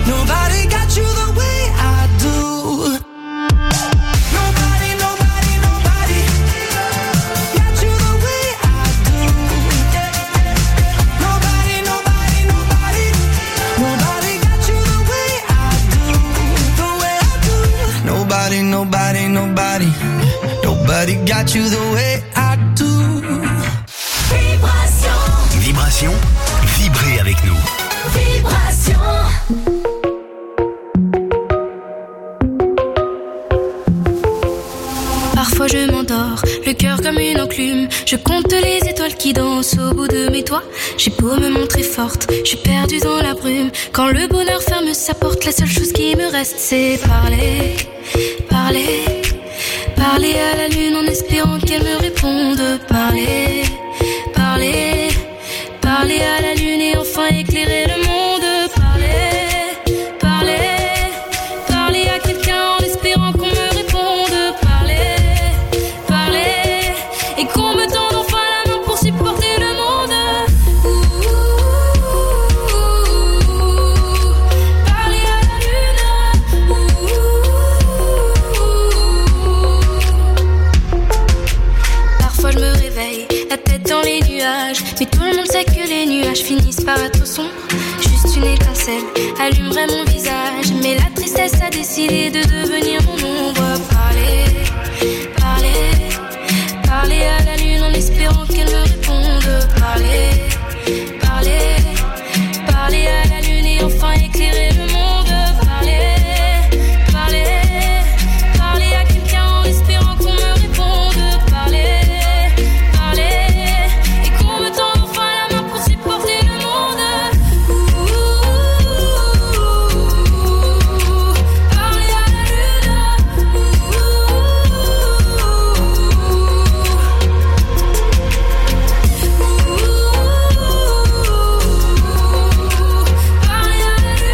Nobody got you the way I do. Nobody, nobody, nobody got you the way I do. Nobody, nobody, nobody, nobody got you the way I do. The way I do. Nobody, nobody, nobody, nobody got you the way I do. Vibration, vibrez avec nous. Vibration. Parfois je m'endors, le cœur comme une enclume. Je compte les étoiles qui dansent au bout de mes doigts. J'ai beau me montrer forte, je suis perdue dans la brume. Quand le bonheur ferme sa porte, la seule chose qui me reste c'est parler, parler, parler à la lune en espérant qu'elle me réponde. Parler, parler, parler à la lune et enfin éclairer le monde. Parler, parler, parler à quelqu'un en espérant qu'on me réponde. Parler, parler, et qu'on me tende enfin la main pour supporter le monde. Parler à la lune. Parfois je me réveille, la tête dans les nuages, mais tout le monde sait que les nuages finissent par être sombres. Juste une étincelle allumerait mon visage, mais la tristesse a décidé de devenir mon ombre. Parler, parler, parler à la lune en espérant qu'elle me réponde. Parler, parler, parler à la lune et enfin éclairer le monde. Parler, parler, parler à quelqu'un en espérant qu'on me réponde. Parler, parler, et qu'on me tende enfin la main pour supporter le monde. Parler à la lune. Parler à la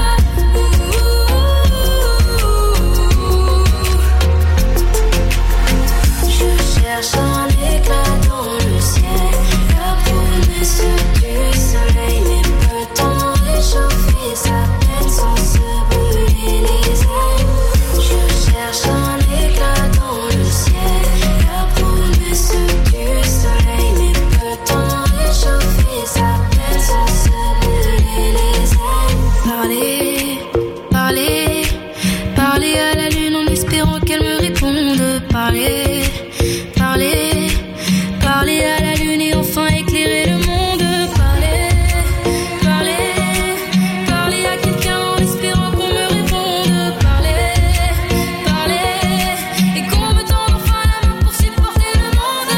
lune. Je cherche un éclat dans le ciel, la promesse du soleil, mais peut-on réchauffer sa peine sans se brûler les ailes? Je cherche un éclat dans le ciel, la promesse du soleil, mais peut-on réchauffer sa peine sans se brûler les ailes? Parler, parler, parler à la lune en espérant qu'elle me réponde. Parler, parler, parler à la lune et enfin éclairer le monde. Parler, parler, parler à quelqu'un en espérant qu'on me réponde. Parler, parler, et qu'on me tende enfin la main pour supporter le monde.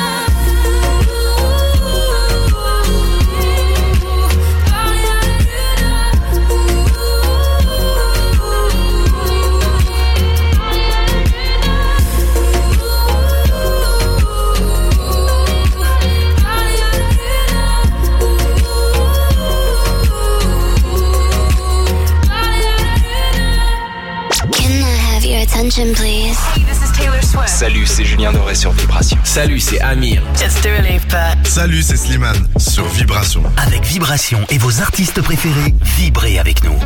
Parler à la lune. Can I have your attention, please? Salut, c'est Julien Doré sur Vibration. Salut, c'est Amir. Salut, c'est Slimane sur Vibration. Avec Vibration et vos artistes préférés, vibrez avec nous.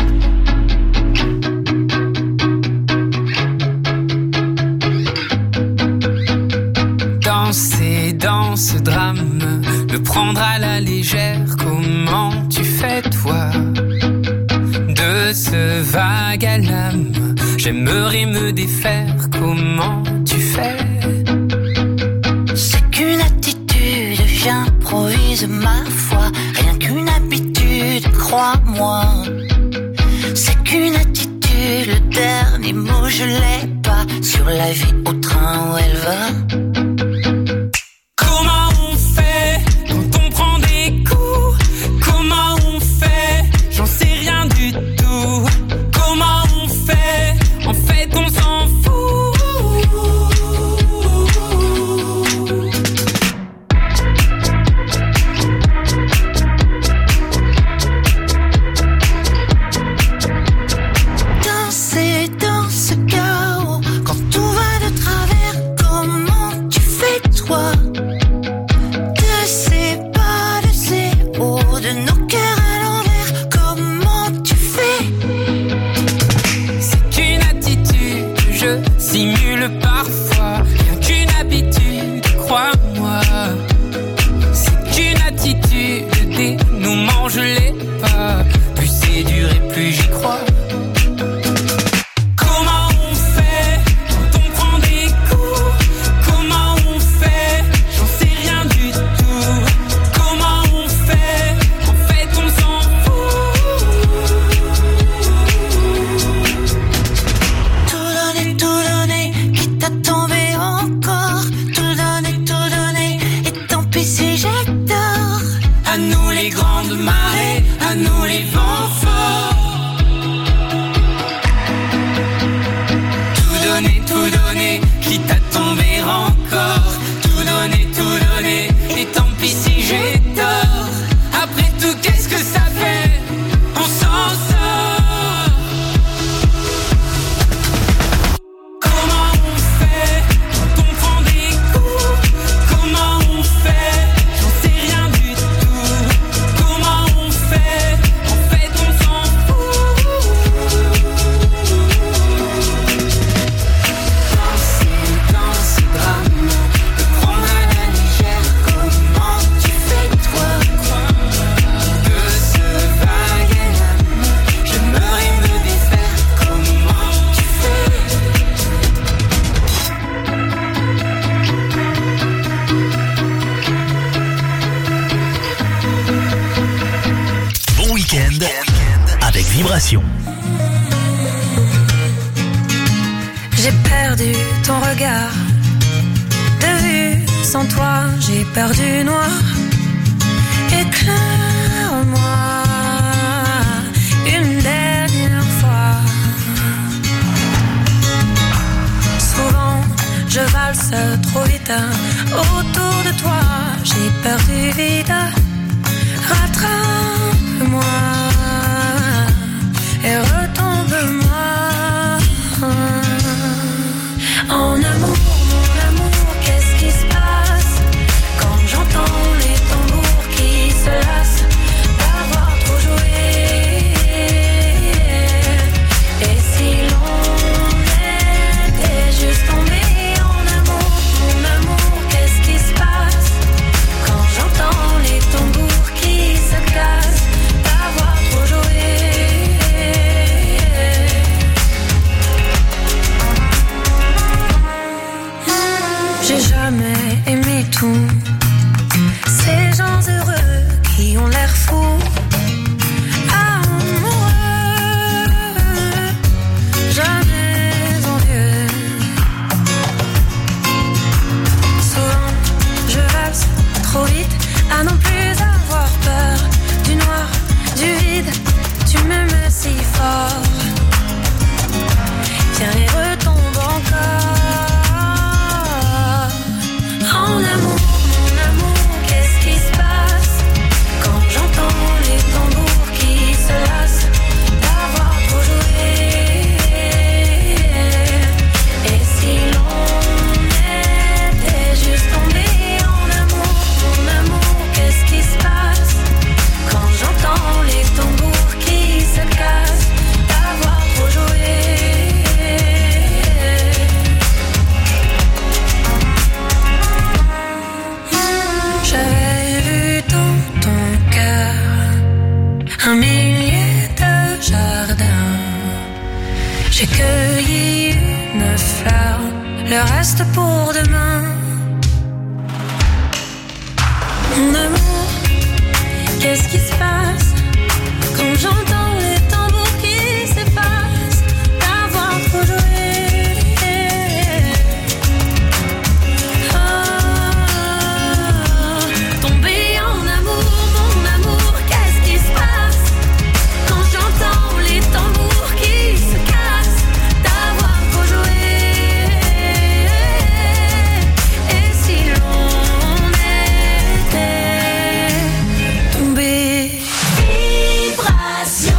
Danser dans ce drame, le prendre à la légère, comment tu fais toi? De ce vague à l'âme, j'aimerais me défaire, comment tu fais? C'est qu'une attitude, j'improvise ma foi, rien qu'une habitude, crois-moi. C'est qu'une attitude, le dernier mot je l'ai pas, sur la vie au train où elle va. Comment on fait quand on prend des coups? Comment on fait? J'en sais rien du tout. Comment on fait? En fait on s'en fout. Danser dans ce chaos, quand tout va de travers, comment tu Vibration. J'ai perdu ton regard de vue, sans toi j'ai perdu noir. Éclaire-moi une dernière fois. Souvent je valse trop vite autour de toi, j'ai perdu vite. Rattrape-moi et retombe-moi. En amour, mon amour, qu'est-ce qui se passe quand j'entends les tambours qui se lassent d'avoir trop joué? Et si l'on était juste tombé en amour, mon amour, qu'est-ce qui se passe quand j'entends les tambours qui se cassent d'avoir trop joué? J'ai jamais aimé tous ces gens heureux qui ont l'air fous, amoureux, jamais envieux. Souvent je valse trop vite à non plus avoir peur du noir, du vide. Tu m'aimes si fort, viens et retombe encore. En amour, mon amour, qu'est-ce qui se passe quand j'entends les tambours qui se lassent d'avoir trop joué? Et si l'on était juste tombé en amour, mon amour, qu'est-ce qui se passe quand j'entends les tambours qui se cassent d'avoir trop joué? J'avais vu dans ton cœur un millier de jardins. J'ai cueilli une fleur, le reste pour demain. Mon amour, qu'est-ce qui se passe quand j'entends les tambours qui s'effacent d'avoir trop joué? Tomber en amour, mon amour, qu'est-ce qui se passe quand j'entends les tambours qui se cassent d'avoir trop joué? Et si l'on était tombé? Vibration.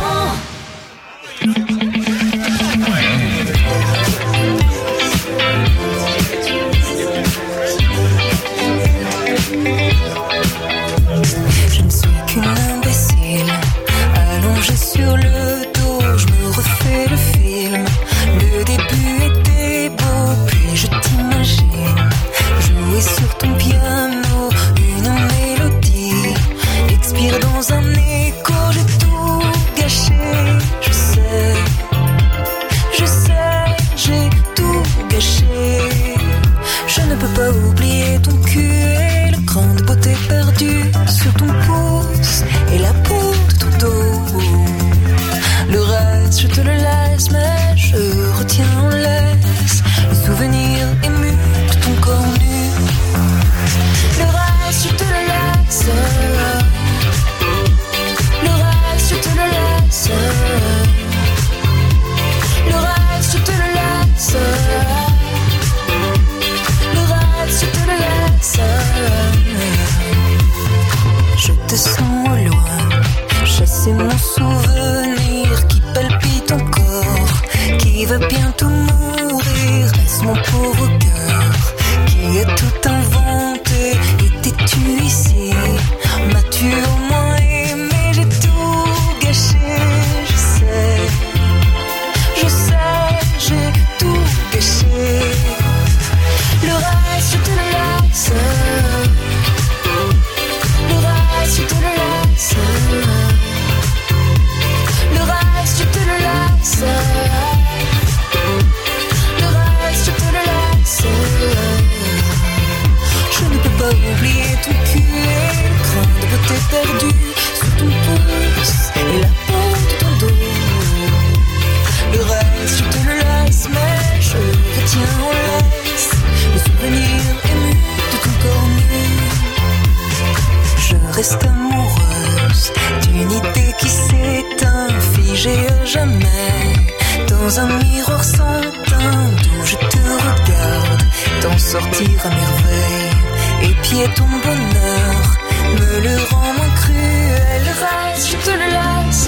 reste amoureuse d'une idée qui s'éteint, figée à jamais. Dans un miroir sans teint d'où je te regarde, t'en sortir à merveille. Épier ton bonheur me le rend moins cruel. Le reste, je te le laisse.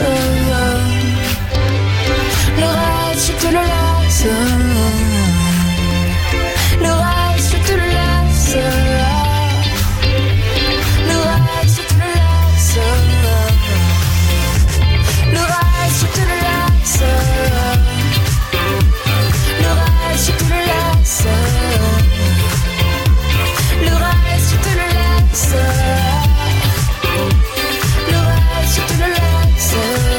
Le reste, je te le laisse. Le reste, je te le laisse. Le reste, je te le laisse. Le reste, je te le laisse. Le reste, je te le laisse. Le reste, je te le laisse. Le reste, je te le laisse.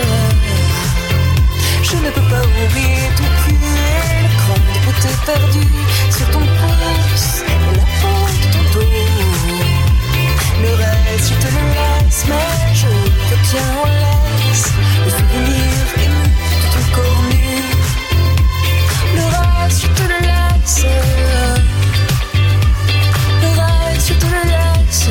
Je ne peux pas oublier ton cruel cran de beauté perdue sur ton pouce et la peau de ton dos. Le reste, je te le laisse, mais je veux bien en laisse le souvenir ému de ton corps nu. Le reste, je te le laisse. Le reste, je te le laisse.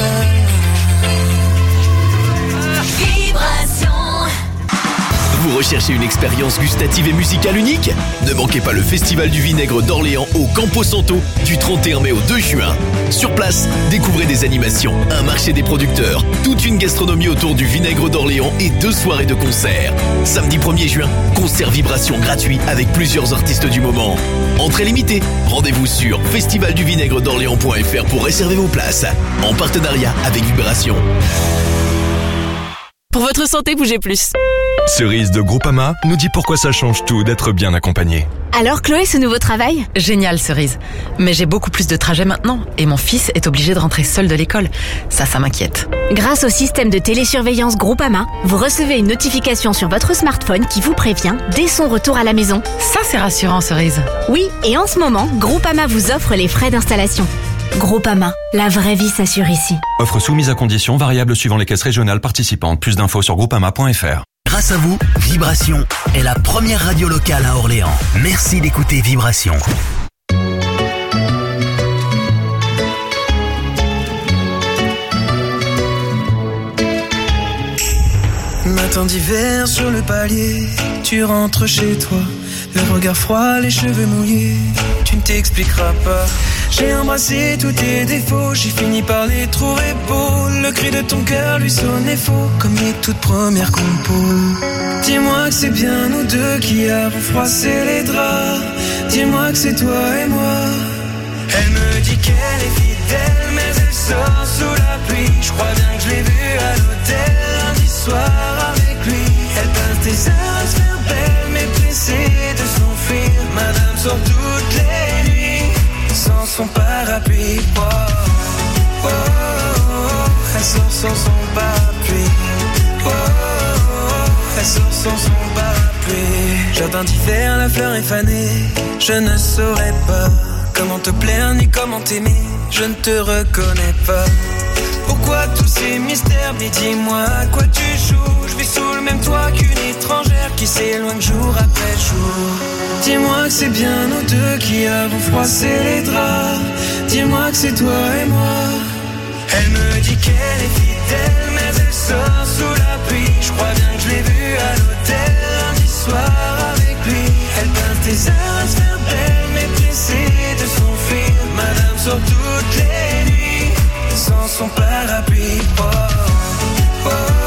Vibration. Vous recherchez une expérience gustative et musicale unique? Ne manquez pas le Festival du Vinaigre d'Orléans au Campo Santo du 31 mai au 2 juin. Sur place, découvrez des animations, un marché des producteurs, toute une gastronomie autour du Vinaigre d'Orléans et 2 soirées de concerts. Samedi 1er juin, concert vibration gratuit avec plusieurs artistes du moment. Entrée limitée. Rendez-vous sur festivalduvinaigredorléans.fr pour réserver vos places. En partenariat avec Vibration. Pour votre santé, bougez plus. Cerise de Groupama nous dit pourquoi ça change tout d'être bien accompagné. Alors Chloé, ce nouveau travail? Génial, Cerise. Mais j'ai beaucoup plus de trajets maintenant et mon fils est obligé de rentrer seul de l'école. Ça m'inquiète. Grâce au système de télésurveillance Groupama, vous recevez une notification sur votre smartphone qui vous prévient dès son retour à la maison. Ça, c'est rassurant, Cerise. Oui, et en ce moment, Groupama vous offre les frais d'installation. Groupama, la vraie vie s'assure ici. Offre soumise à conditions, variable suivant les caisses régionales participantes. Plus d'infos sur groupama.fr. Grâce à vous, Vibration est la première radio locale à Orléans. Merci d'écouter Vibration. Matin d'hiver sur le palier, tu rentres chez toi, le regard froid, les cheveux mouillés, tu ne t'expliqueras pas. J'ai embrassé tous tes défauts, j'ai fini par les trouver beaux. Le cri de ton cœur lui sonnait faux, comme les toutes premières compos. Dis-moi que c'est bien nous deux qui avons froissé les draps. Dis-moi que c'est toi et moi. Elle me dit qu'elle est fidèle, mais elle sort sous la pluie. Je crois bien que je l'ai vue à l'hôtel lundi soir avec lui. Elle passe des heures à se faire belle, mais pressée de s'enfuir. Madame sort toutes les nuits sans son parapluie. Oh, oh, oh, oh. Elle sort sans son parapluie. Oh, oh, oh. Elle sort sans son parapluie. Jardin d'hiver, la fleur est fanée. Je ne saurais pas comment te plaire ni comment t'aimer. Je ne te reconnais pas. Pourquoi tous ces mystères? Mais dis-moi à quoi tu joues. Je vis sous le même toit qu'une étrangère qui s'éloigne jour après jour. Dis-moi que c'est bien nous deux qui avons froissé les draps. Dis-moi que c'est toi et moi. Elle me dit qu'elle est fidèle, mais elle sort sous la pluie. Je crois bien que je l'ai vue à l'hôtel lundi soir avec lui. Elle passe des heures à se faire belle, mais pressée de s'enfuir. Madame sort toutes les nuits sans son parapluie. Oh, oh, oh,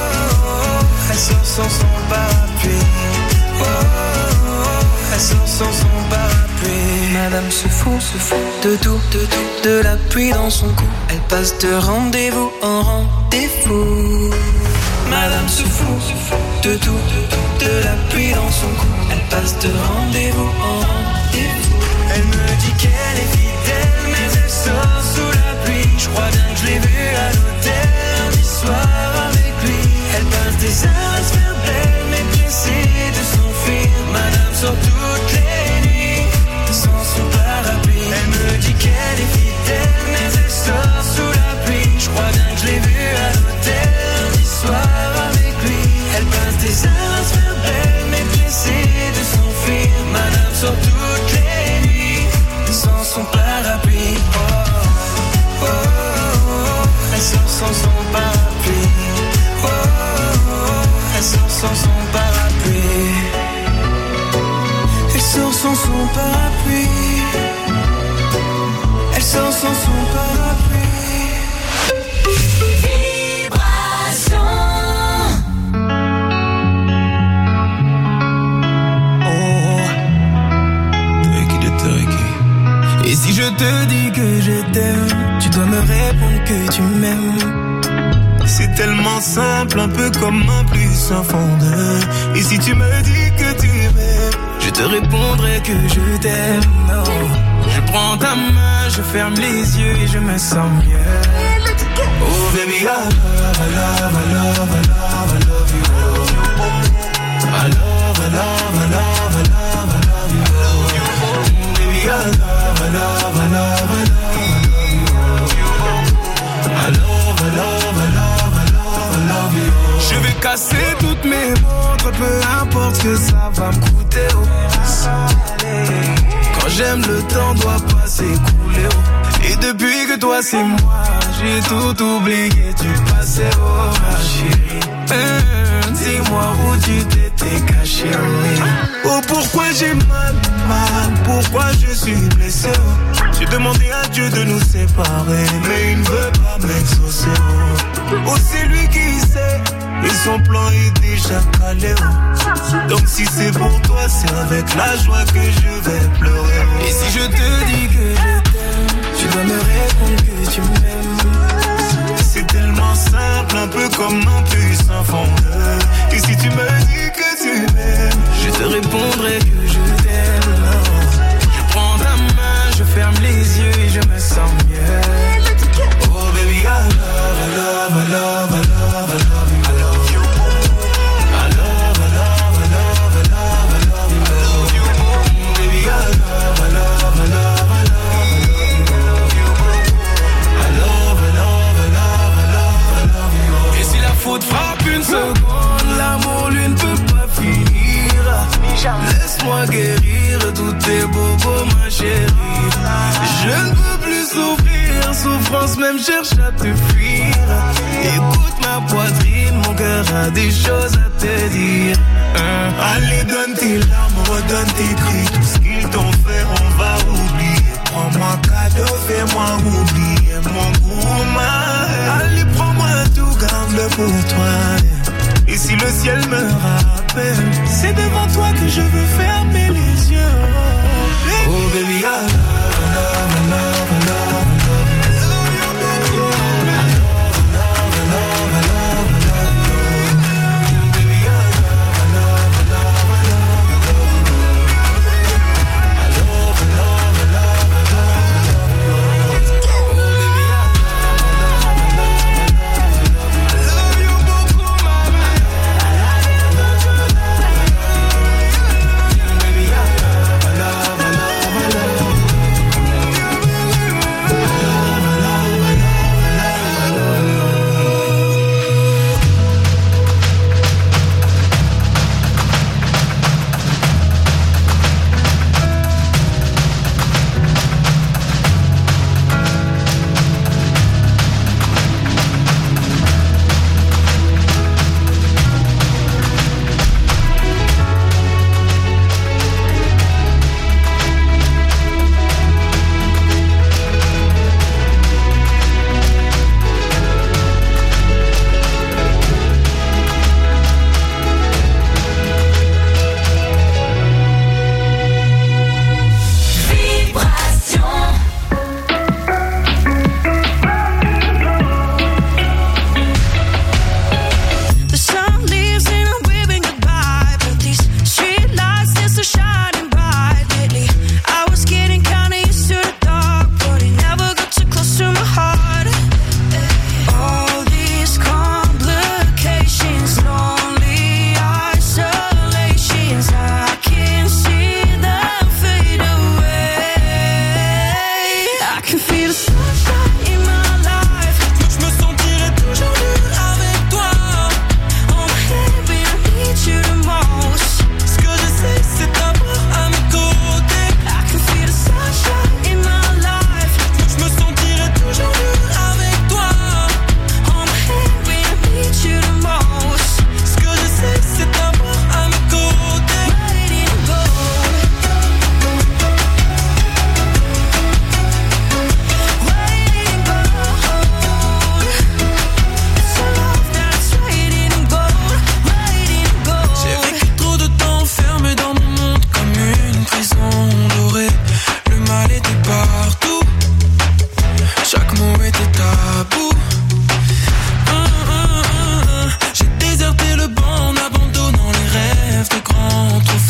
oh. Elle sort sans son parapluie. Oh, oh, oh. Elle sort sans son parapluie. Madame se fout de tout, de la pluie dans son cou. Elle passe de rendez-vous en rendez-vous. Madame se fout de tout, de la pluie dans son cou. Elle passe de rendez-vous en rendez-vous. Elle me dit qu'elle est fidèle, mais elle sort sous la pluie. Je crois bien que je l'ai vue à l'hôtel lundi soir avec lui. Elle passe des heures à se faire belle, mais pressée de s'enfuir. Madame sort toutes les nuits sans son parapluie. Elle me dit qu'elle est fidèle, mais elle sort sous la pluie. Je crois bien que je l'ai vue à l'hôtel lundi soir avec lui. Elle passe des heures à se faire belle, mais pressée de s'enfuir. Madame sort toutes les nuits sans son parapluie. Oh, oh, oh, oh. Elle sort sans son parapluie. sans son parapluie. Elle sort sans son parapluie. Vibration. Et si je te dis que je t'aime, tu dois me répondre que tu m'aimes. C'est tellement simple, un peu comme un plus un fond de. Et si tu me dis que tu m'aimes, je te répondrai que je t'aime. Oh. Je prends ta main, je ferme les yeux et je me sens mieux. Oh baby, I love, I love, I love, I love, I love you. I love, I love, I love, I love, I love you. Baby, I love, I love, I love, I love you. I love, I love, I love, I love, I love you. Je vais casser toutes mes montres, peu importe ce que ça va me coûter. Oh. Quand j'aime, le temps doit pas s'écouler. Oh. Et depuis que toi c'est moi, j'ai tout oublié du passé. Oh ma chérie, dis-moi où tu t'étais caché. Oh pourquoi j'ai mal, pourquoi je suis blessé. J'ai demandé à Dieu de nous séparer, mais il ne veut pas m'exaucer. Oh c'est lui qui sait, et son plan est déjà calé. Donc si c'est pour toi, c'est avec la joie que je vais pleurer. Et si je te dis que je t'aime, tu dois me répondre que tu m'aimes. C'est tellement simple, un peu comme un puissant fondeur. Et si tu me dis que tu m'aimes, je te répondrai que je t'aime. Je prends ta main, je ferme les yeux et je me sens mieux. Oh baby, I love, I love, I love, I love, I love you. I love you. I love, I love, I love, I love, I love you. I love you. Baby, I love, I love, I love, I love, I love you. I love, I love, I love, I love, I love you. Et si la faute frappe une seconde, l'amour lui ne peut pas finir. Laisse-moi guérir tous tes bobos, ma chérie. Je ne peux plus souffrir, souffrance même cherche à te fuir. Écoute ma poitrine, mon cœur a des choses à te dire. Allez, donne tes larmes, redonne tes cris. Tout ce qu'ils t'ont fait, on va oublier. Prends-moi cadeau, fais-moi oublier mon gourmand. Allez, prends-moi tout, garde-le pour toi. Et si le ciel me rappelle, c'est devant toi que je veux fermer les yeux. Oh baby, I love, I love, I love, I love, I love you. I love, I love, I love, I love you. Baby, I love, I love, I love, I love, I love you. I love, I love, I love, I love, I love you. Oh baby, I love, I love, I love, I love you. I love you beaucoup, mama. I love, I love, I love, I love you. Baby, I love, I love, I love, I love you.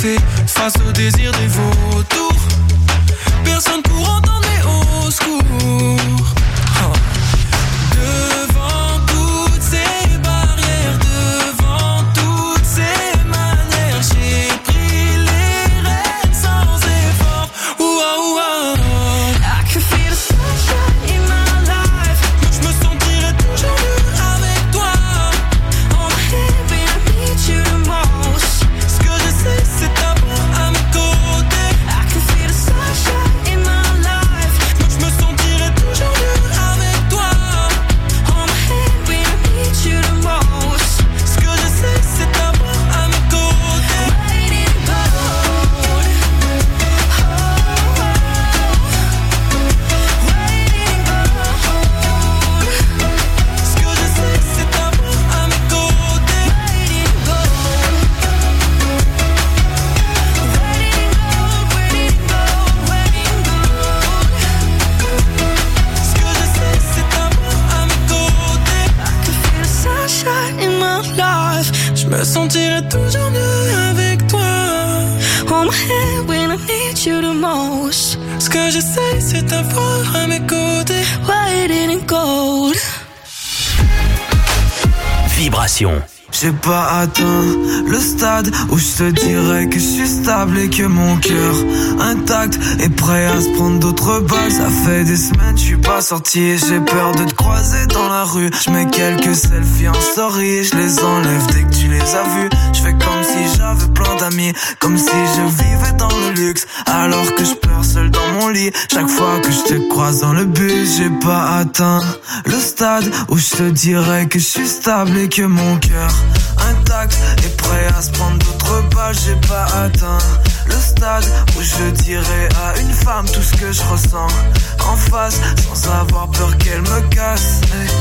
fait face au désir des vautours. Personne pour entendre mes hauts secours. Devant toutes ces barrières, devant toutes ces manières, j'ai pris les rênes sans effort. I can feel the sunshine in my life. Je me sentirai toujours mieux avec toi. On my head when I need you the most. Ce que je sais c'est t'avoir à mes côtés. I can feel the sunshine in my life. Je me sentirai toujours mieux avec toi. On my head when I need you the most. Ce que je sais c'est t'avoir à mes côtés. Waiting gold. Waiting gold. Ce que je sais c'est t'avoir à mes côtés. Waiting gold. Waiting gold, waiting gold, waiting gold. Ce que je sais c'est t'avoir à mes côtés. I can feel the sunshine in my life. Je me sentirai toujours mieux avec toi. On my head when I need you the most. Ce que je sais c'est t'avoir à mes côtés. Waiting gold. Vibration. J'ai pas atteint le stade où je te dirais que je suis stable et que mon cœur intact est prêt à se prendre d'autres balles. Ça fait des semaines, je suis pas sorti et j'ai peur de te croiser dans la rue. Je mets quelques selfies en story et je les enlève dès que tu les as vus. Je fais comme si j'avais plein d'amis, comme si je vivais dans le luxe, alors que je pleure seul dans mon lit. Chaque fois que je te croise dans le bus, j'ai pas atteint le stade où je te dirais que je suis stable et que mon cœur intact et prêt à se prendre d'autres balles. J'ai pas atteint le stade où je dirais à une femme tout ce que je ressens en face, sans avoir peur qu'elle me casse.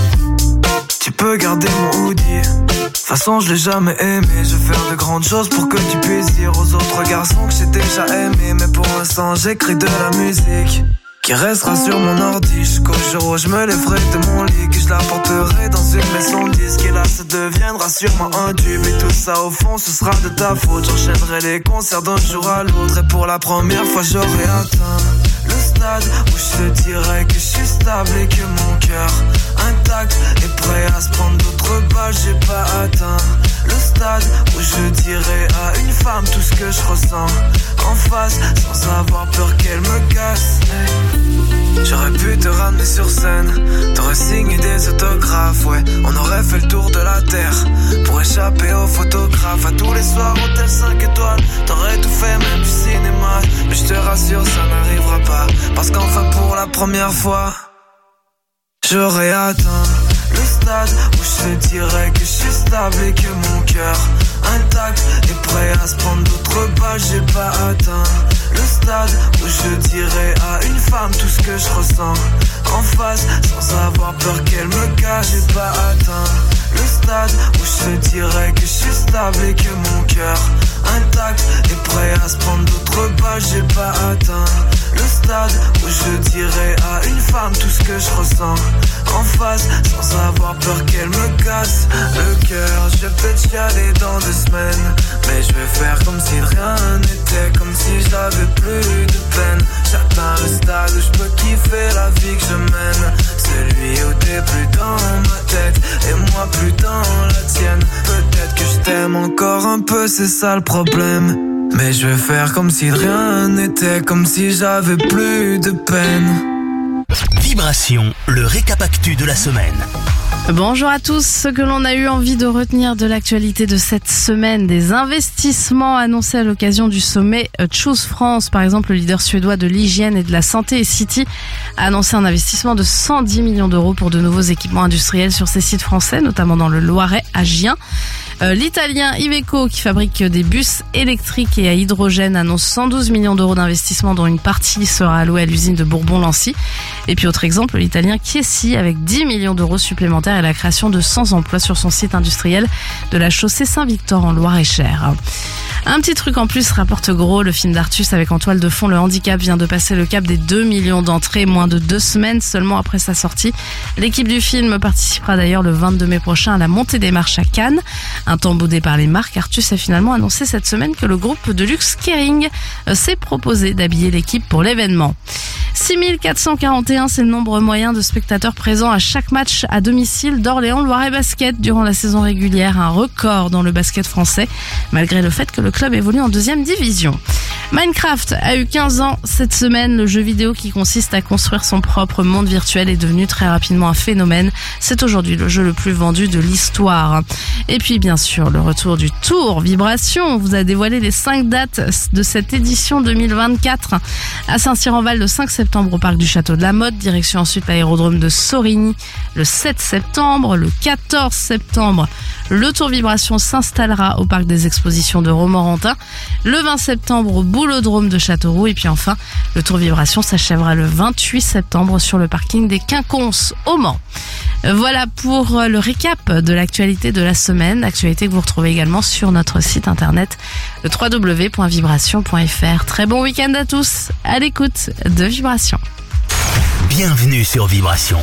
Tu peux garder mon hoodie, de toute façon je l'ai jamais aimé. Je vais faire de grandes choses pour que tu puisses dire aux autres garçons que j'ai déjà aimé. Mais pour l'instant j'écris de la musique qui restera sur mon ordi jusqu'au jour où je me lèverai de mon lit, que je la porterai dans une maison de disque. Et là ça deviendra sûrement un tube. Et tout ça au fond ce sera de ta faute. J'enchaînerai les concerts d'un jour à l'autre. Et pour la première fois j'aurai atteint le stade où je te dirais que je suis stable et que mon cœur intact est prêt à se prendre d'autres balles. J'ai pas atteint le stade où je dirais à une femme tout ce que je ressens en face, sans avoir peur qu'elle me casse. J'aurais pu te ramener sur scène, t'aurais signé des autographes, ouais. On aurait fait le tour de la terre pour échapper aux photographes. À tous les soirs, hôtel 5 étoiles, t'aurais tout fait, même du cinéma. Mais je te rassure, ça n'arrivera pas, parce qu'enfin pour la première fois j'aurais atteint le stade où je te dirais que je suis stable et que mon cœur intact est prêt à se prendre d'autres balles. J'ai pas atteint le stade où je dirais à une femme tout ce que je ressens en face, sans avoir peur qu'elle me cache. J'ai pas atteint le stade où je te dirais que je suis stable et que mon cœur intact est prêt à se prendre d'autres balles. J'ai pas atteint le stade où je dirais à une femme tout ce que je ressens en face, sans avoir peur qu'elle me casse le cœur. Je vais peut-être chialer dans 2 semaines, mais je vais faire comme si rien n'était, comme si j'avais plus de peine. J'atteins le stade où je peux kiffer la vie que je mène, celui où t'es plus dans ma tête et moi plus dans la tienne. Peut-être que je t'aime encore un peu, c'est ça le problème, mais je vais faire comme si rien n'était, comme si j'avais plus de peine. Vibration, le récap-actu de la semaine. Bonjour à tous. Ce que l'on a eu envie de retenir de l'actualité de cette semaine, des investissements annoncés à l'occasion du sommet Choose France. Par exemple, le leader suédois de l'hygiène et de la santé, City, a annoncé un investissement de 110 millions d'euros pour de nouveaux équipements industriels sur ses sites français, notamment dans le Loiret, à Gien. L'italien Iveco, qui fabrique des bus électriques et à hydrogène, annonce 112 millions d'euros d'investissement, dont une partie sera allouée à l'usine de Bourbon-Lancy. Et puis autre exemple, l'italien Chiesi, avec 10 millions d'euros supplémentaires supplémentaires et la création de 100 emplois sur son site industriel de la chaussée Saint-Victor en Loire-et-Cher. Un petit truc en plus rapporte gros, le film d'Artus avec en toile de fond le handicap vient de passer le cap des 2 millions d'entrées moins de 2 semaines seulement après sa sortie. L'équipe du film participera d'ailleurs le 22 mai prochain à la montée des marches à Cannes. Un temps boudé par les marques, Artus a finalement annoncé cette semaine que le groupe de luxe Kering s'est proposé d'habiller l'équipe pour l'événement. 6441, c'est le nombre moyen de spectateurs présents à chaque match à domicile d'Orléans Loiret Basket durant la saison régulière, un record dans le basket français, malgré le fait que le club évolue en 2e division. Minecraft a eu 15 ans cette semaine. Le jeu vidéo qui consiste à construire son propre monde virtuel est devenu très rapidement un phénomène. C'est aujourd'hui le jeu le plus vendu de l'histoire. Et puis bien sûr, le retour du Tour Vibration. On vous a dévoilé les 5 dates de cette édition 2024. À Saint-Cyr-en-Val le 5 septembre au parc du Château de la Motte. Direction ensuite l'aérodrome de Sorigny le 7 septembre. Le 14 septembre, le Tour Vibration s'installera au parc des expositions de Romorantin. Le 20 septembre au Boulodrome de Châteauroux. Et puis enfin, le Tour Vibration s'achèvera le 28 septembre sur le parking des Quinconces au Mans. Voilà pour le récap de l'actualité de la semaine, actualité que vous retrouvez également sur notre site internet le www.vibration.fr. Très bon week-end à tous, à l'écoute de Vibration. Bienvenue sur Vibration.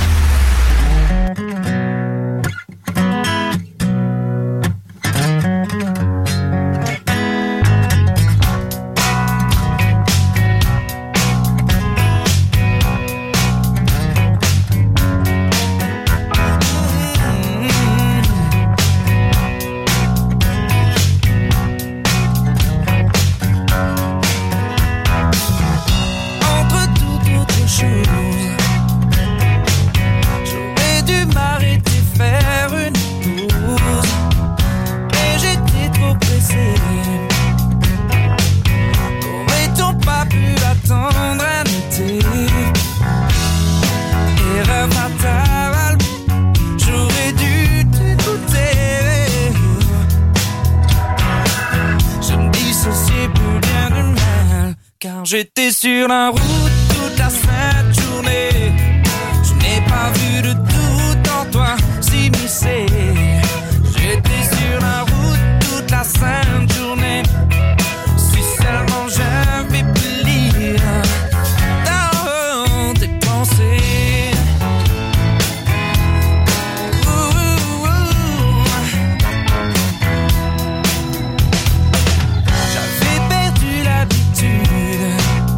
J'étais sur la route toute la sainte journée. Je n'ai pas vu de doute en toi s'immiscer. J'étais sur la route toute la sainte journée. Si seulement j'avais pu lire dans tes pensées. J'avais perdu l'habitude,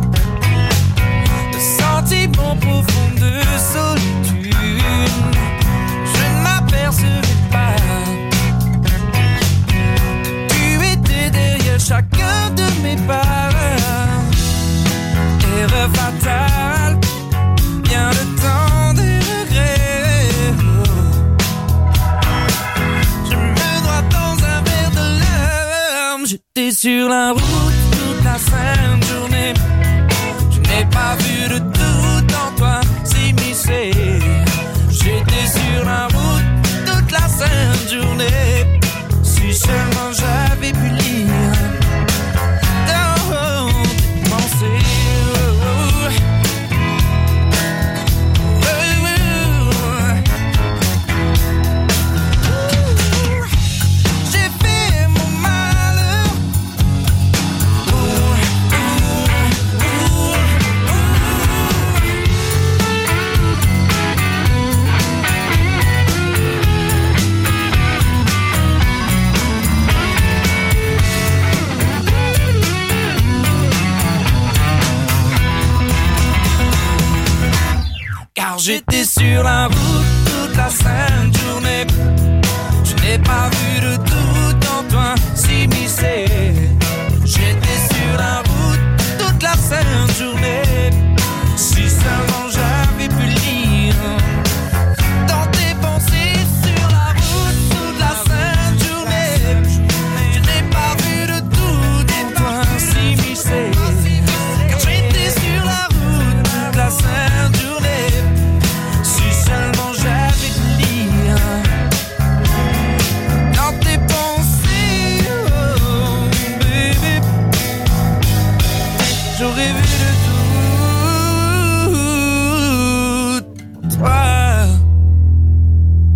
sentiment profond de solitude. Je ne m'apercevais pas que tu étais derrière chacun de mes pas. Erreur fatale, bien le temps des regrets. Je me noie dans un verre de larmes. J'étais sur la route toute la sainte journée. Je n'ai pas vu de doute en toi s'immiscer. J'étais sur la route toute la sainte journée. Si seulement j'avais pu lire dans tes pensées. J'ai fait mon malheur. Car j'étais sur la route toute la sainte journée. Je n'ai pas vu de doute en toi s'immiscer. J'étais sur la route toute la sainte journée. Si seulement j'avais pu lire dans tes pensées. Sur la route toute la sainte journée. Je n'ai pas vu de doute en toi s'immiscer. Car j'étais sur la route toute la sainte journée. Si seulement j'avais pu lire dans tes pensées, oh baby. J'aurais vu de tout, toi. 106.8 Vibration.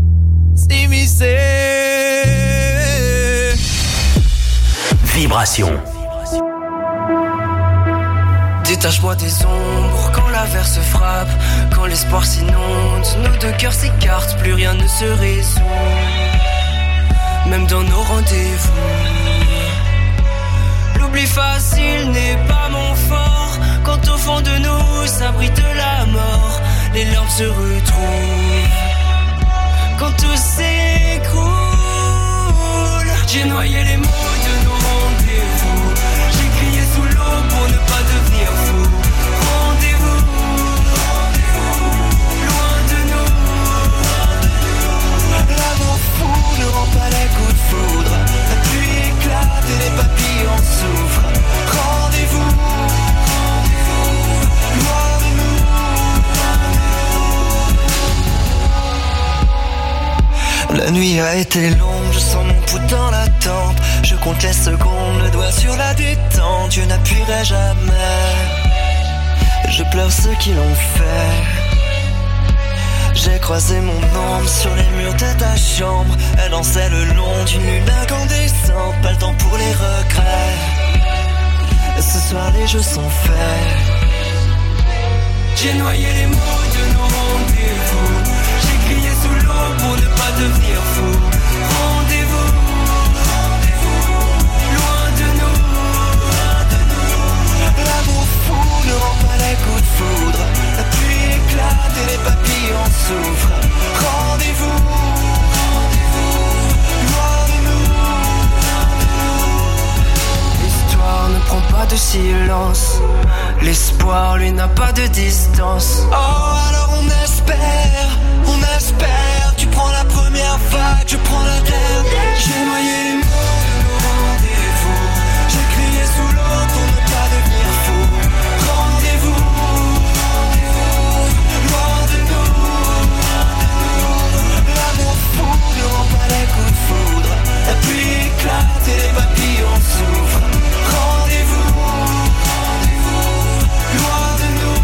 Vibration. Détache-moi des ombres quand l'averse frappe, quand l'espoir s'inonde, nos deux cœurs s'écartent, plus rien ne se résout, même dans nos rendez-vous. L'oubli facile n'est pas mon fort, quand au fond de nous s'abrite la mort, les larmes se retrouvent, quand tout s'écroule. J'ai noyé les mots de nos rendez-vous, j'ai crié sous l'eau pour ne pas devenir fou. Rendez-vous, loin de nous. L'amour fou ne rend pas les coups de foudre, la pluie éclate et les papillons souffrent. Rendez-vous, loin de nous. La nuit a été longue, je sens mon pouls dans la tempe. Je compte les secondes, le doigt sur la détente. Je n'appuierai jamais, je pleure ceux qui l'ont fait. J'ai croisé mon ombre sur les murs de ta chambre. Elle dansait le long d'une lune incandescente. Pas le temps pour les regrets, ce soir les jeux sont faits. J'ai noyé les mots de nos rendez-vous, j'ai crié sous l'eau pour ne pas devenir fou. Rendez-vous, loin de nous. L'amour fou ne rend pas les coups de foudre, la pluie éclate et les papillons souffrent. Rendez-vous, loin de nous. L'histoire ne prend pas de silence, l'espoir lui n'a pas de distance. Oh alors on espère, tu prends la première vague, je prends la dernière. J'ai noyé les mots de nos rendez-vous, j'ai crié sous l'eau pour ne pas devenir fou. Rendez-vous, loin de nous. L'amour fou ne rend pas les coups de foudre, la pluie éclate et les papillons souffrent. Rendez-vous, loin de nous.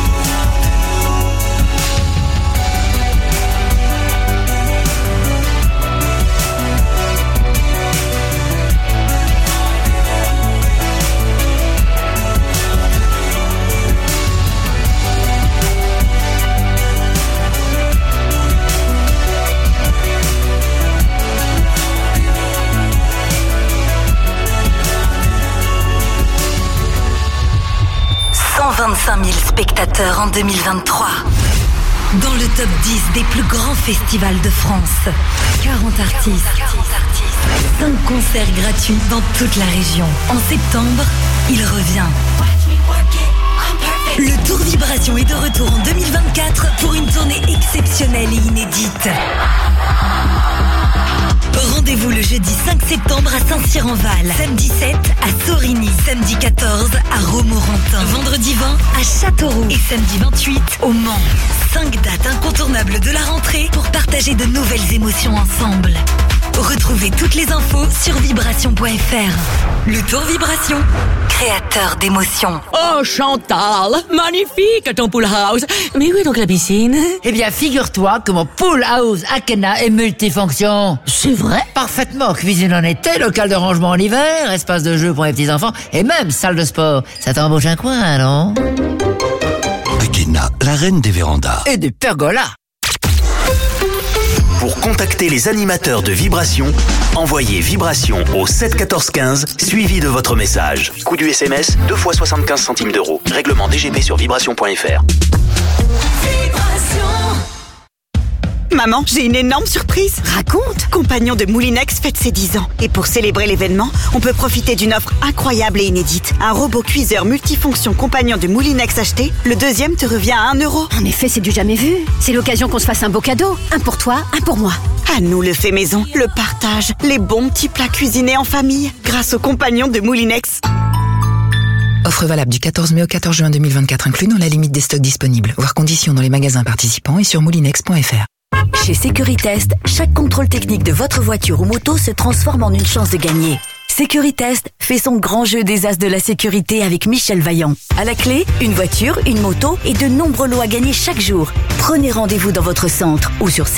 ...125 000 spectateurs en 2023. Dans le top 10 des plus grands festivals de France. 40 artistes. 5 concerts gratuits dans toute la région. En septembre, il revient. Le Tour Vibration est de retour en 2024 pour une tournée exceptionnelle et inédite. Rendez-vous le jeudi 5 septembre à Saint-Cyr-en-Val, samedi 7 à Sorigny, samedi 14 à Romorantin, vendredi 20 à Châteauroux et samedi 28 au Mans. 5 dates incontournables de la rentrée pour partager de nouvelles émotions ensemble. Retrouvez toutes les infos sur vibration.fr. Le Tour Vibration, créateur d'émotions. Oh Chantal, magnifique ton pool house. Mais où est donc la piscine? Eh bien, figure-toi que mon pool house Akena est multifonction. C'est vrai? Parfaitement. Cuisine en été, local de rangement en hiver, espace de jeu pour les petits-enfants et même salle de sport. Ça t'embauche un coin, non? Akena, la reine des vérandas. Et des pergolas. Pour contacter les animateurs de Vibration, envoyez Vibration au 7 14 15 suivi de votre message. Coût du SMS 2 fois 75 centimes d'euros. Règlement DGP sur vibration.fr. Maman, j'ai une énorme surprise. Raconte. Compagnon de Moulinex fête ses 10 ans. Et pour célébrer l'événement, on peut profiter d'une offre incroyable et inédite. Un robot cuiseur multifonction Compagnon de Moulinex acheté, le deuxième te revient à 1 €. En effet, c'est du jamais vu. C'est l'occasion qu'on se fasse un beau cadeau. Un pour toi, un pour moi. À nous le fait maison, le partage, les bons petits plats cuisinés en famille, grâce au Compagnon de Moulinex. Offre valable du 14 mai au 14 juin 2024, inclus dans la limite des stocks disponibles. Voir conditions dans les magasins participants et sur moulinex.fr. Chez Sécuritest, chaque contrôle technique de votre voiture ou moto se transforme en une chance de gagner. Sécuritest fait son grand jeu des as de la sécurité avec Michel Vaillant. À la clé, une voiture, une moto et de nombreux lots à gagner chaque jour. Prenez rendez-vous dans votre centre ou sur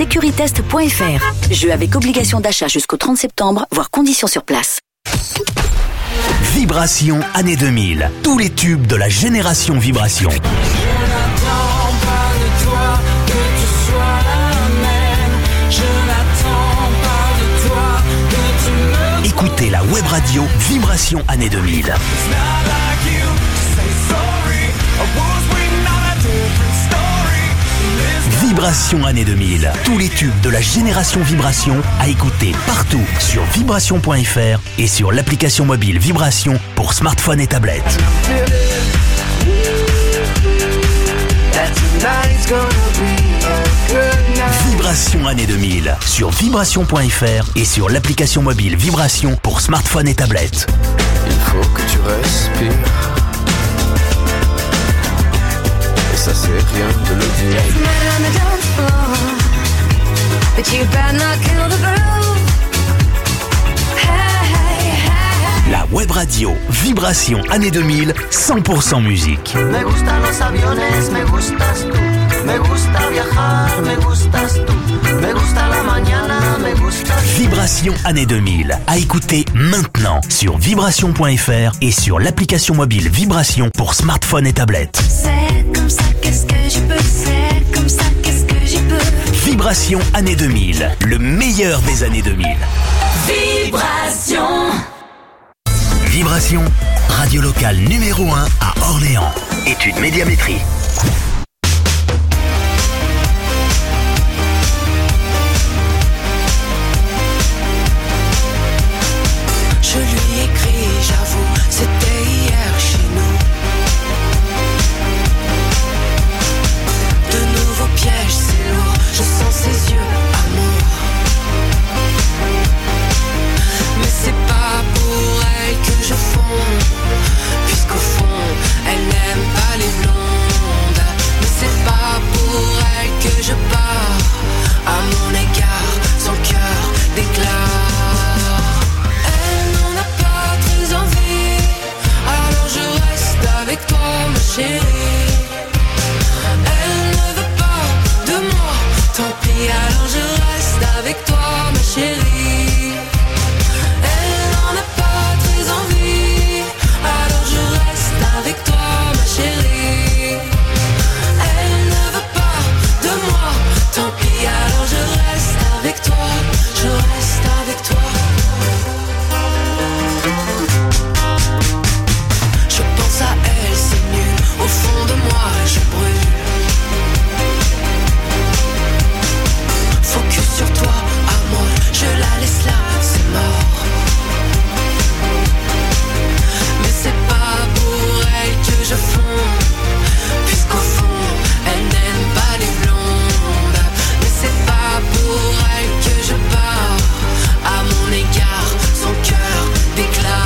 sécuritest.fr. Jeu avec obligation d'achat jusqu'au 30 septembre, voire conditions sur place. Vibration année 2000. Tous les tubes de la génération Vibration. Je n'attends pas de toi que tu sois la même. Je n'attends pas de toi que tu me... Écoutez la web radio Vibration année 2000. It's not like you to say sorry. I was waiting on a different story. Vibration année 2000. Tous les tubes de la génération Vibration à écouter partout sur vibration.fr et sur l'application mobile Vibration pour smartphone et tablette. Vibration année 2000 sur vibration.fr et sur l'application mobile Vibration pour smartphone et tablette. Il faut que tu respires. Et ça c'est rien de le dire. La web radio Vibration année 2000, 100% musique. Me gustan los aviones, me gustas tú. Me gusta viajar, me gustas tú. Me gusta la mañana, me gustas tú. Vibration année 2000, à écouter maintenant sur vibration.fr et sur l'application mobile Vibration pour smartphone et tablette. C'est comme ça, qu'est-ce que je peux, c'est comme ça, qu'est-ce que je peux. Vibration année 2000, le meilleur des années 2000. Vibration. Vibration, radio locale numéro 1 à Orléans. Étude médiamétrie. Je lui écris, j'avoue, c'était hier chez nous. De nouveaux pièges, c'est lourd, je sens ses yeux, amour. Mais c'est pas pour elle que je fonds, puisqu'au fond, elle n'aime pas les blondes. Mais c'est pas pour elle que je pars, à mon égard, son cœur déclare. Avec toi ma chérie, elle ne veut pas de moi, tant pis alors je reste avec toi ma chérie. Elle n'en a pas très envie, alors je reste avec toi ma chérie. Elle ne veut pas de moi, tant pis alors je reste avec toi, je reste avec toi. Je pense à elle, c'est nul, au fond de moi je brûle. Focus sur toi, amour, je la laisse là, c'est mort. Mais c'est pas pour elle que je fonds, puisqu'au fond, elle n'aime pas les blondes. Mais c'est pas pour elle que je pars, à mon égard, son cœur déclare.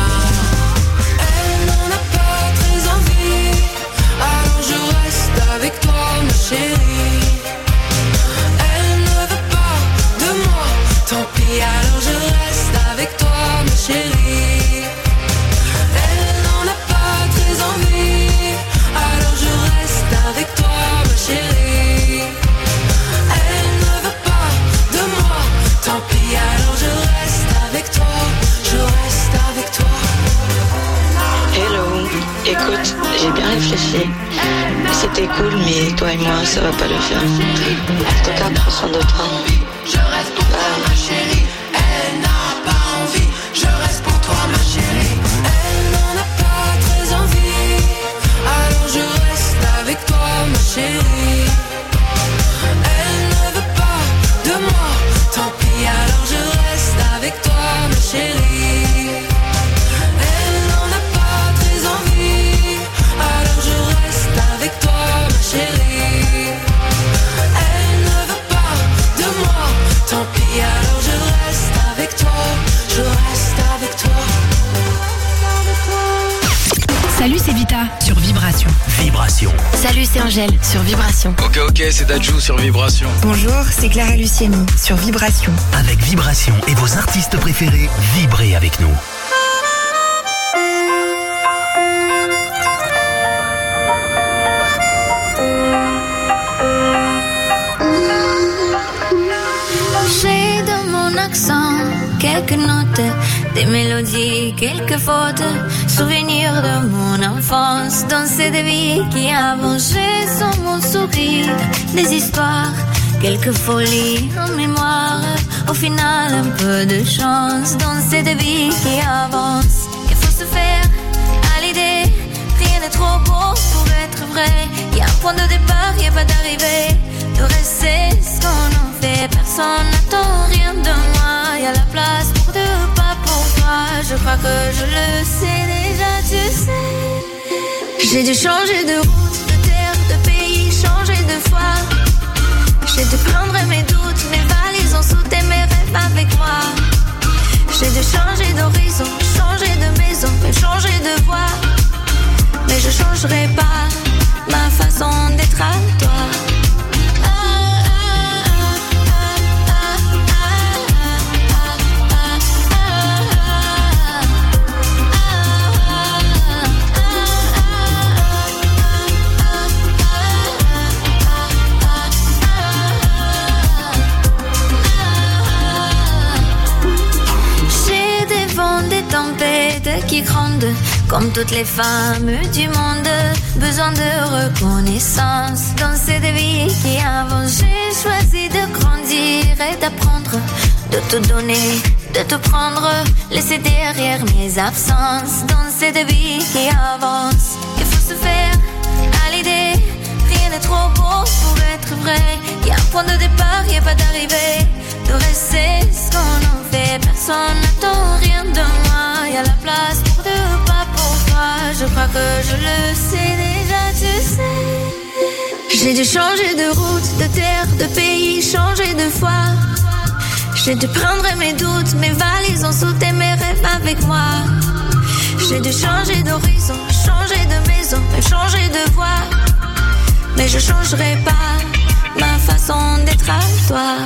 Avec toi ma chérie, elle ne veut pas de moi, tant pis alors je reste avec toi ma chérie. Elle n'en a pas très envie, alors je reste avec toi ma chérie. Elle ne veut pas de moi, tant pis alors je reste avec toi, je reste avec toi. Hello, écoute, j'ai bien réfléchi. C'était cool, mais toi et moi, ça va pas le faire. En tout cas, prends soin de toi. Je reste pour toi, ma chérie. Elle n'a pas envie. Je reste pour toi, ma chérie. Elle n'en a pas très envie. Alors je reste avec toi, ma chérie. Elle ne veut pas de moi. Tant pis, alors je reste avec toi, ma chérie. Elle n'en a pas très envie. Alors je reste avec toi, ma chérie. Elle ne veut pas de moi, tant pis alors je reste avec toi, je reste avec toi. Salut, c'est Vita sur Vibration. Vibration. Salut, c'est Angèle sur Vibration. Ok, c'est Dajou sur Vibration. Bonjour, c'est Clara Luciani sur Vibration. Avec Vibration et vos artistes préférés, vibrez avec nous. J'ai dans mon accent quelques notes des mélodies, quelques fautes, souvenirs de mon enfance, danser des vies qui avancent sans mon sourire, des histoires, quelques folies en mémoire, au final un peu de chance, danser des vies qui avancent. Il faut se faire à l'idée, rien n'est trop beau pour être vrai. Il y a un point de départ, il n'y a pas d'arrivée. Le reste c'est ce qu'on en fait. Personne n'attend rien de moi. Il y a la place pour deux pas pour toi. Je crois que je le sais déjà, tu sais. J'ai dû changer de route, de terre, de pays, changer de foi. J'ai dû prendre mes doutes, mes valises, en sauté mes rêves avec moi. J'ai dû changer d'horizon, changer de maison, même changer de voix. Mais je changerai pas ma façon d'être à toi. J'ai des vents, des tempêtes qui grondent comme toutes les femmes du monde, besoin de reconnaissance, danser des vies qui avancent. J'ai choisi de grandir et d'apprendre, de tout donner, de tout prendre, laisser derrière mes absences, danser des vies qui avancent. Il faut se faire à l'idée, rien n'est trop beau pour être vrai. Il y a un point de départ, il n'y a pas d'arrivée. Le reste c'est ce qu'on en fait. Personne n'attend rien de moi. Il y a la place pour deux pas pour toi. Je crois que je le sais déjà, tu sais. J'ai dû changer de route, de terre, de pays, changer de foi. J'ai dû prendre mes doutes, mes valises, en sauté mes rêves avec moi. J'ai dû changer d'horizon, changer de maison, même changer de voix. Mais je changerai pas ma façon d'être à toi.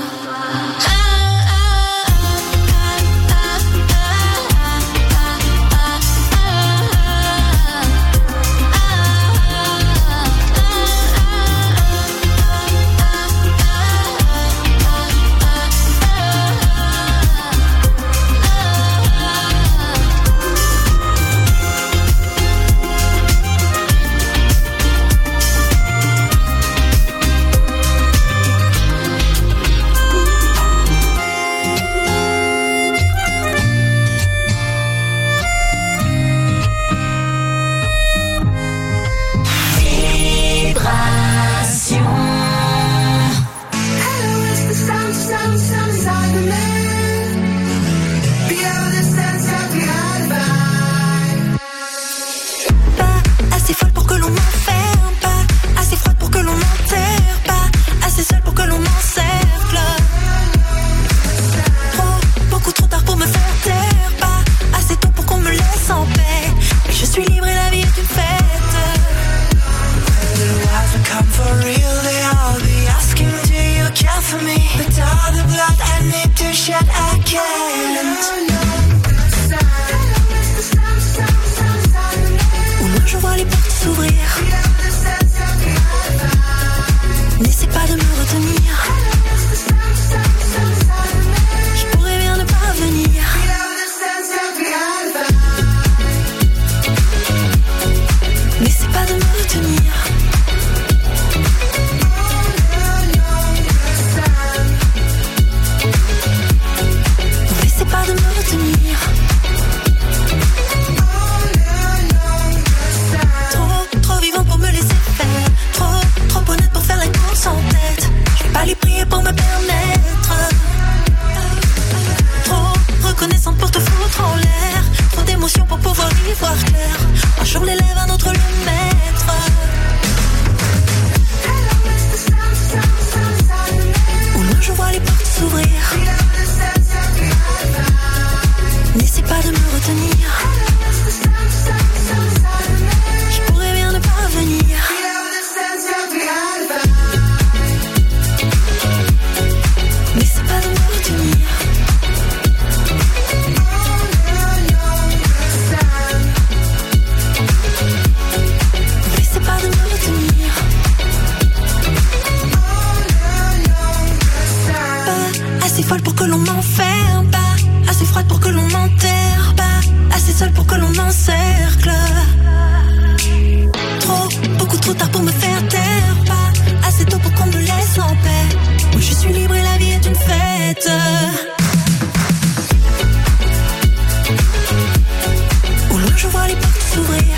s'ouvrir.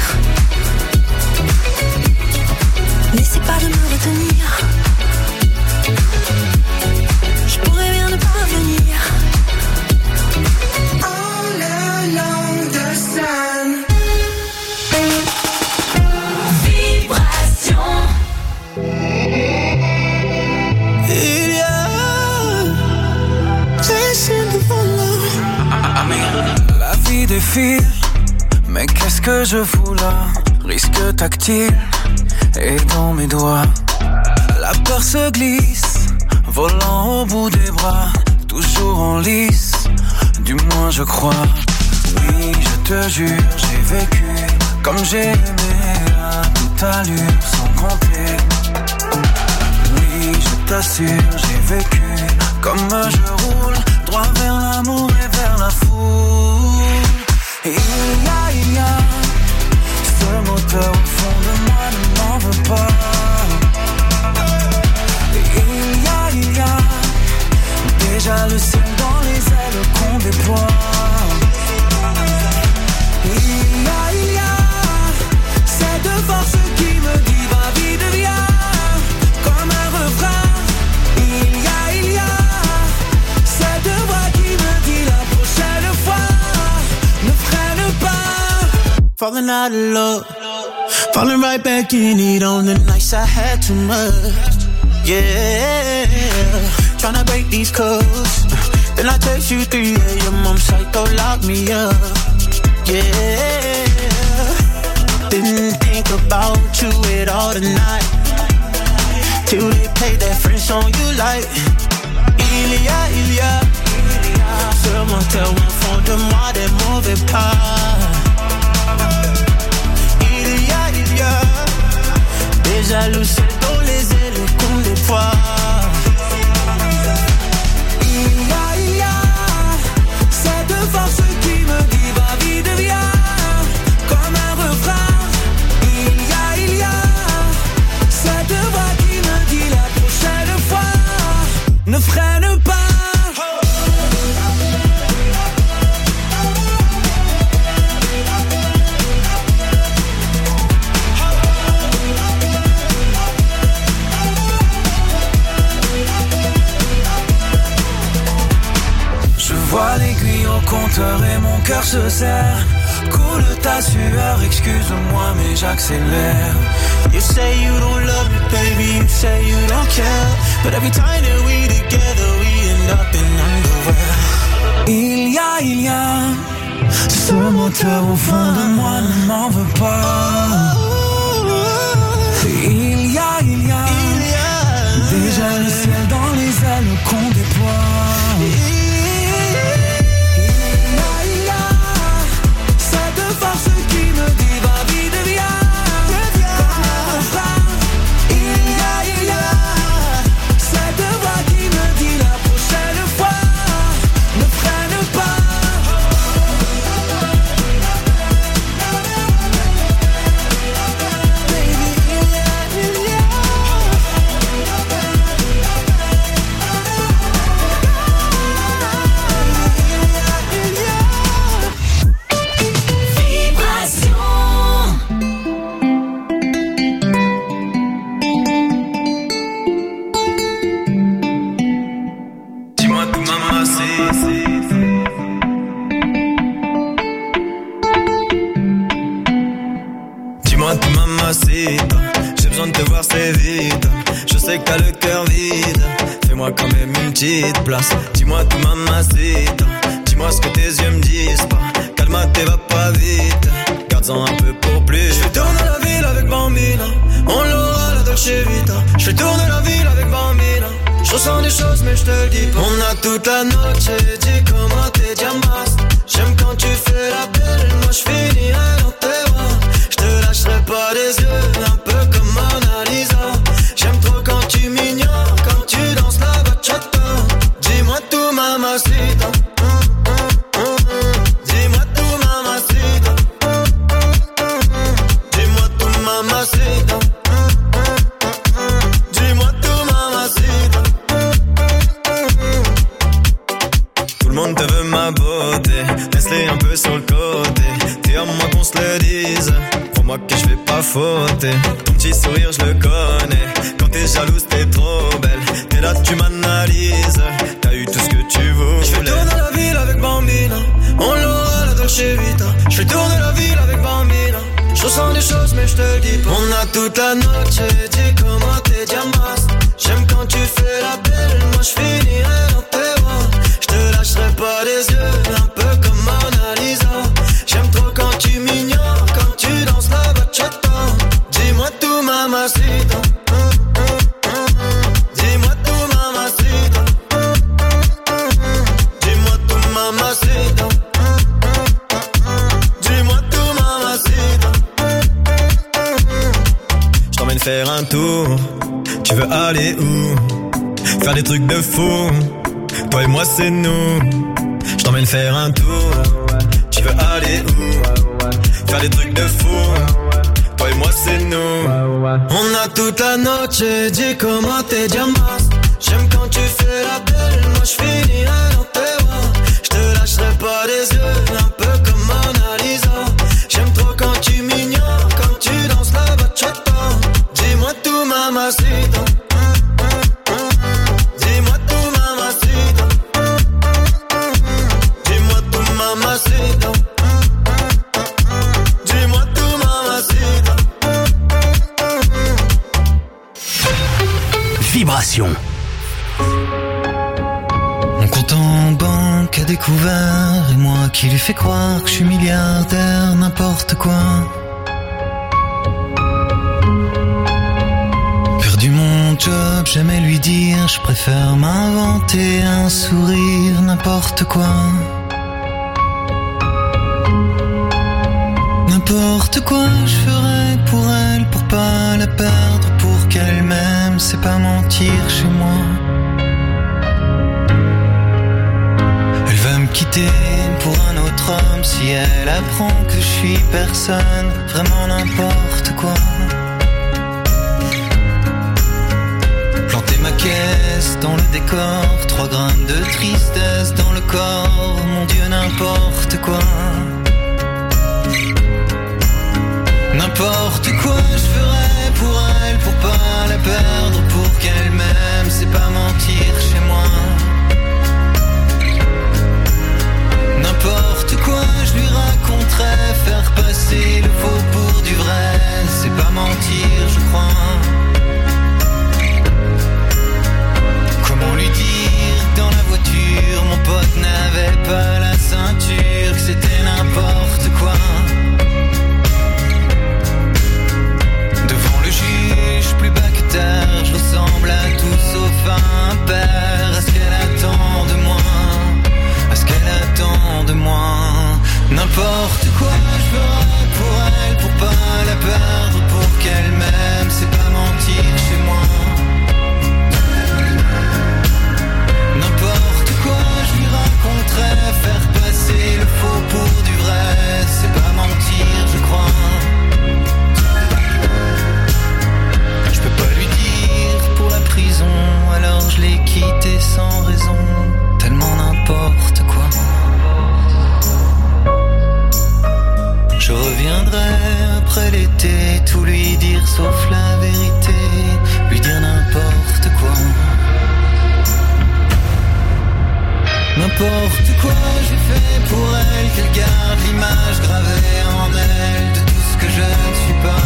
N'essaie pas de me retenir. Je pourrais bien ne pas venir. All along the sun. Vibration. Il y a la vie défile, mais qu'est-ce que je fous là? Risque tactile et dans mes doigts. La peur se glisse, volant au bout des bras, toujours en lice, du moins je crois. Oui, je te jure, j'ai vécu comme j'ai aimé à toute allure, sans compter. Oui, je t'assure, j'ai vécu comme je roule, droit vers l'amour et vers la foule. Et il y a ce moteur au fond de moi, ne m'en veux pas. Et il y a déjà le ciel dans les ailes qu'on déploie. Et il y a cette force qui me dit va vite viens, comme un refrain. Il y a cette voix qui me dit la prochaine fois ne freine pas. Falling out of love, falling right back in it on the nights I had too much. Yeah, tryna break these codes. Then I text you 3 a.m. I'm psycho, lock me up. Yeah, didn't think about you at all tonight, till they play that French song you like. Il y a ce moteur au fond de moi, des mauvais pas. Il y a déjà le ciel dans les ailes qu'on déploie. Il y a cette force qui me dit va vite viens, comme un refrain. Il y a cette voix qui me dit la prochaine fois ne freine pas. Je vois l'aiguille au compteur et mon cœur se serre. Coule ta sueur, excuse-moi mais j'accélère. You say you don't love me baby, you say you don't care, but every time that we together we end up in underwear. Il y a ce moteur au fond de moi, ne m'en veux pas. Il y a déjà le ciel dans les ailes qu'on déploie. Force qui me dit va vite viens, comme un refrain. Il y a cette voix qui me dit la prochaine fois ne freine pas. J'ai besoin de te voir, c'est vite. Je sais que t'as le cœur vide. Fais-moi quand même une petite place. Dis-moi tout mamacita. Dis-moi ce que tes yeux me disent pas. Calme-toi, va pas vite. Garde-en un peu pour plus. Je fais tourner la ville avec Bambina. On l'aura la Dolce Vita. Je fais tourner la ville avec Bambina. Je ressens des choses mais je te le dis pas. On a toute la noche, dis comment t'es diamant. J'aime quand tu fais la belle. Moi je finirai dans tes bras. Je te lâcherai pas des yeux, un peu comme Mona Lisa. J'aime trop quand tu m'ignores, quand tu danses la bachata. Dis-moi tout mamacita. Dis-moi tout mamacita. Dis-moi tout mamacita. Dis-moi tout mamacita. Tout le monde te veut ma beauté, laisse-les un peu sur le côté. m'analyses. Crois-moi que je vais pas fauter. Ton petit sourire, je le connais. Quand t'es jalouse, t'es trop belle. T'es là, tu m'analyses. T'as eu tout ce que tu voulais. Je fais tourner la ville avec Bambina. On l'aura la Dolce Vita. Je fais tourner la ville avec Bambina. Je ressens des choses mais je te le dis pas. On a toute la noche, dis comment t'es diamant. J'aime quand tu fais la belle. Moi je finirai dans tes bras. Je te lâcherai pas les yeux. Un peu comme Mona Lisa. J'aime trop quand tu m'ignores. Quand tu danses la bachata. Dis-moi tout mamacita. Dis-moi tout mamacita. Dis-moi tout mamacita. Dis-moi tout mamacita. Je t'emmène faire un tour. Tu veux aller où? Faire des trucs de fou. Toi et moi c'est nous. Je t'emmène faire un tour. Tu veux aller où? Faire des trucs de fou. Toi et moi c'est nous. On a toute la noche, dis comment t'es diamant. J'aime quand tu fais la belle. Moi je finirai dans tes bras. Je te lâcherai pas les yeux. Un peu comme Mona Lisa. J'aime trop quand tu m'ignores. Quand tu danses la bachata. Dis-moi tout mamacita. Dis-moi tout mamacita. Dis-moi tout mamacita. Dis-moi tout mamacita. Vibration. Mon compte en banque a découvert. Et moi qui lui fais croire que je suis milliardaire. N'importe quoi. Perdu mon job, jamais lui dire. Je préfère m'inventer un sourire. N'importe quoi. N'importe quoi je ferais pour elle. Pour pas la perdre, pour qu'elle m'aime. C'est pas mentir chez moi. Elle va me quitter pour un autre homme. Si elle apprend que je suis personne. Vraiment n'importe quoi. Planter ma caisse dans le décor. 3 grammes de tristesse dans le corps. Mon Dieu n'importe quoi. N'importe quoi je ferais pour elle. Pour pas la perdre, pour qu'elle m'aime. C'est pas mentir chez moi. N'importe quoi je lui raconterais. Faire passer le faux pour du vrai. C'est pas mentir je crois. Comment lui dire que dans la voiture mon pote n'avait pas la ceinture. Que c'était n'importe quoi. Devant le juge, plus bas que terre. Je ressemble à tout sauf un père. À ce qu'elle attend de moi. À ce qu'elle attend de moi. N'importe quoi je ferai pour elle. Pour pas la perdre, pour qu'elle m'aime. C'est pas mentir chez moi. N'importe quoi je lui raconterais. Faire passer le faux pour du vrai. C'est pas mentir je crois. Je peux pas lui dire pour la prison. Alors je l'ai quitté sans raison. Tellement n'importe quoi. Je reviendrai après l'été. Tout lui dire sauf la vérité. Lui dire n'importe quoi. N'importe quoi j'ai fait pour elle. Qu'elle garde l'image gravée en elle. De tout ce que je ne suis pas.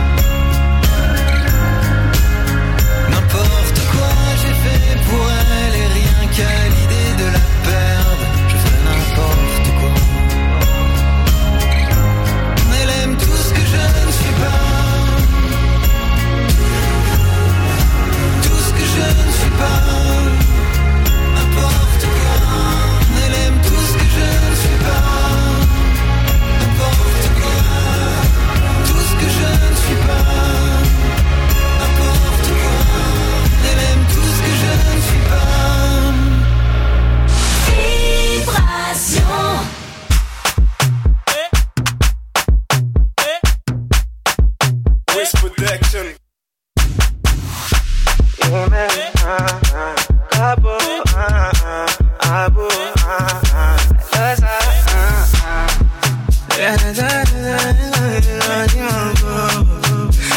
N'importe quoi j'ai fait pour elle. Et rien qu'à l'idée de la perdre, je ferais n'importe quoi. Elle aime tout ce que je ne suis pas. Tout ce que je ne suis pas. N'importe quoi. Elle aime tout ce que je ne suis pas. N'importe quoi. Tout ce que je ne suis pas. N'importe quoi. Elle aime tout ce que je ne suis pas. Vibration. Wish protection. Yeah, man.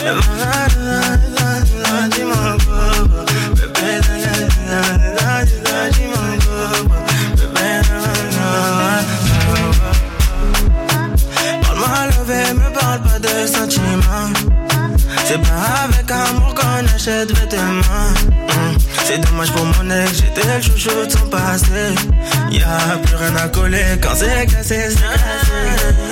Parle-moi levé, me parle pas de sentiments. C'est pas avec amour qu'on achète vêtements. C'est dommage pour mon ex, j'étais le chouchou de son passé. Y'a plus rien à coller quand c'est cassé, c'est cassé.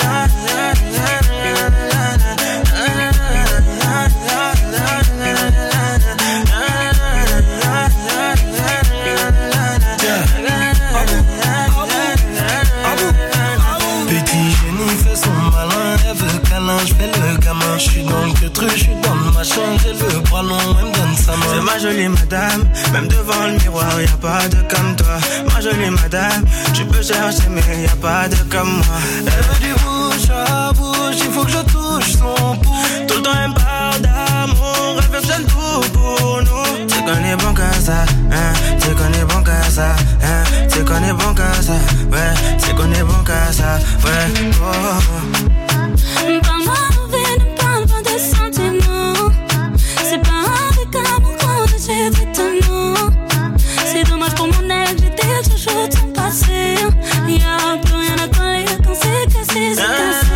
Petit génie fait son malin, elle veut câlin, je fais le gamin. Je suis dans le truc, je suis dans le machin, j'ai le bras long, elle me donne sa main. C'est ma jolie madame, même devant le miroir, y'a pas de comme toi. Ma jolie madame, tu peux chercher mais y'a pas de comme moi. Elle veut du bouche à bouche, il faut que je touche son pouce. Tout le temps elle me parle d'amour, elle veut que je donne tout pour nous. Tu connais bon qu'à ça, hein, tu connais bon qu'à ça, hein, tu connais bon qu'à ça, ouais, tu connais bon qu'à ça, ouais, oh. Parle-moi mauvais, ne parle pas de sentiments. C'est pas avec amour qu'on achète vêtements. C'est dommage pour mon ex, j'étais le chouchou de son passé. Y'a plus rien à coller quand c'est cassé, c'est cassé.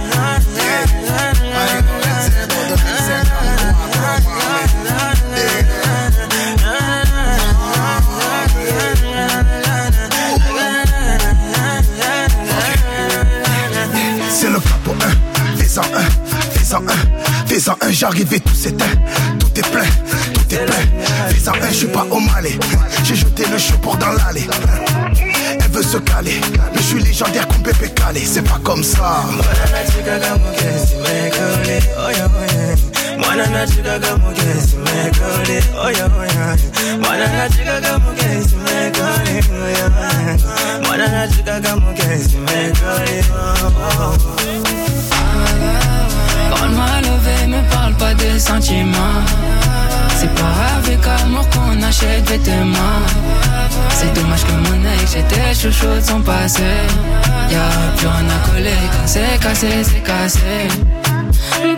C'est le capot 1, fais-en un, fais-en un, fais-en un, j'arrive et tout s'éteint, tout est plein, fais-en un, je suis pas au Malais, j'ai jeté le chapeau dans l'allée. Elle veut se caler, mais je suis légendaire comme Pépé Calé, c'est pas comme ça. Parle-moi levé, me parle pas de sentiments. C'est pas avec amour qu'on achète vêtements. C'est dommage que mon ex, j'étais chouchou de son passé. Y'a plus rien à coller quand c'est cassé, c'est cassé.